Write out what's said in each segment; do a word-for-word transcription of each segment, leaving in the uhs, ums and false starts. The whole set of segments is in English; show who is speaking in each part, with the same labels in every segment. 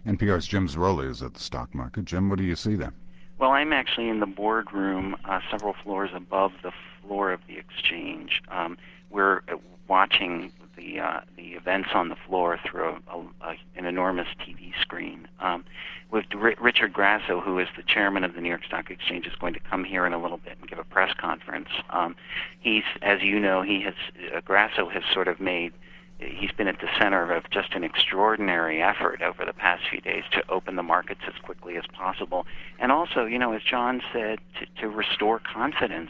Speaker 1: N P R's Jim Zarroli is at the stock market. Jim, what do you see there?
Speaker 2: Well, I'm actually in the boardroom uh, several floors above the floor of the exchange. Um, we're watching the uh, the events on the floor through a, a, an enormous T V screen. Um, with R- Richard Grasso, who is the chairman of the New York Stock Exchange, is going to come here in a little bit and give a press conference. Um, he's, as you know, he has uh, Grasso has sort of made. He's been at the center of just an extraordinary effort over the past few days to open the markets as quickly as possible, and also, you know, as John said, to, to restore confidence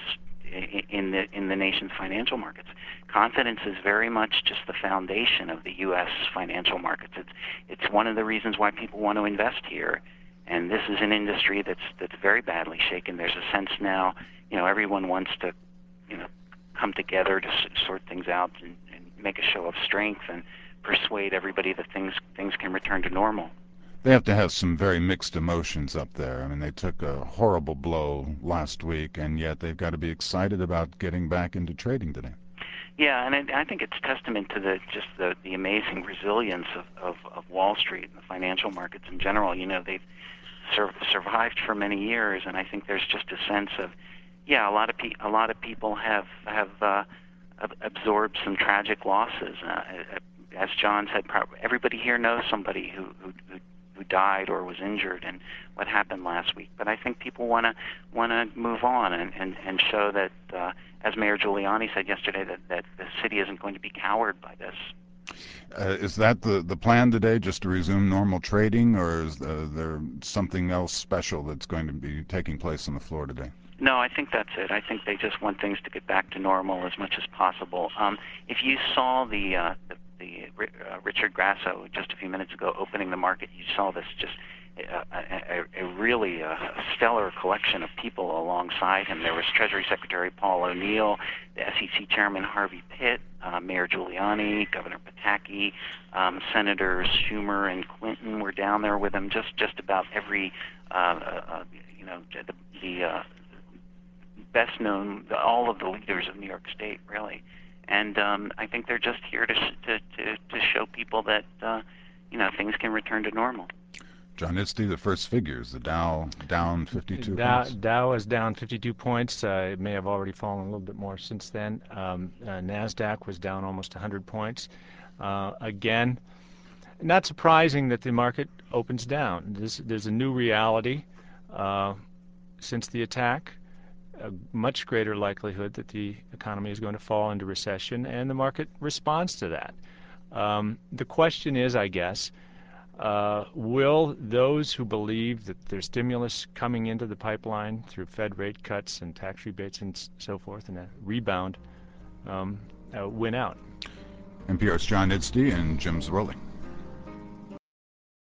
Speaker 2: in the in the nation's financial markets. Confidence is very much just the foundation of the U S financial markets. It's it's one of the reasons why people want to invest here, and this is an industry that's that's very badly shaken. There's a sense now, you know, everyone wants to, you know, come together to s- sort things out and, and make a show of strength and persuade everybody that things things can return to normal.
Speaker 1: They have to have some very mixed emotions up there. I mean, they took a horrible blow last week, and yet they've got to be excited about getting back into trading today.
Speaker 2: Yeah, and it, I think it's testament to the just the, the amazing resilience of, of, of Wall Street and the financial markets in general. You know, they've sur- survived for many years, and I think there's just a sense of, yeah, a lot of pe- a lot of people have have uh, ab- absorbed some tragic losses. Uh, as John said, probably everybody here knows somebody who who, who who died or was injured and what happened last week. But I think people want to want to move on and, and, and show that, uh, as Mayor Giuliani said yesterday, that, that the city isn't going to be cowed by this.
Speaker 1: Uh, is that the, the plan today, just to resume normal trading, or is uh, there something else special that's going to be taking place on the floor today?
Speaker 2: No, I think that's it. I think they just want things to get back to normal as much as possible. Um, if you saw the, uh, the the uh, Richard Grasso just a few minutes ago opening the market, you saw this just a, a, a really uh, stellar collection of people alongside him. There was Treasury Secretary Paul O'Neill, the S E C Chairman Harvey Pitt, uh, Mayor Giuliani, Governor Pataki, um, Senators Schumer and Clinton were down there with him. Just just about every uh, uh, you know the, the uh, best known, all of the leaders of New York State, really. And um, I think they're just here to to to, to show people that uh, you know things can return to normal.
Speaker 1: John Itzty, the first figures, the Dow down fifty-two
Speaker 3: Dow,
Speaker 1: points.
Speaker 3: Dow is down fifty-two points. Uh, it may have already fallen a little bit more since then. Um, uh, NASDAQ was down almost one hundred points. Uh, again, not surprising that the market opens down. This, there's a new reality uh, since the attack. A much greater likelihood that the economy is going to fall into recession, and the market responds to that. Um, the question is, I guess, uh, will those who believe that there's stimulus coming into the pipeline through Fed rate cuts and tax rebates and so forth, and a rebound, um, uh, win out?
Speaker 1: N P R's John Itzty and Jim Zarroli.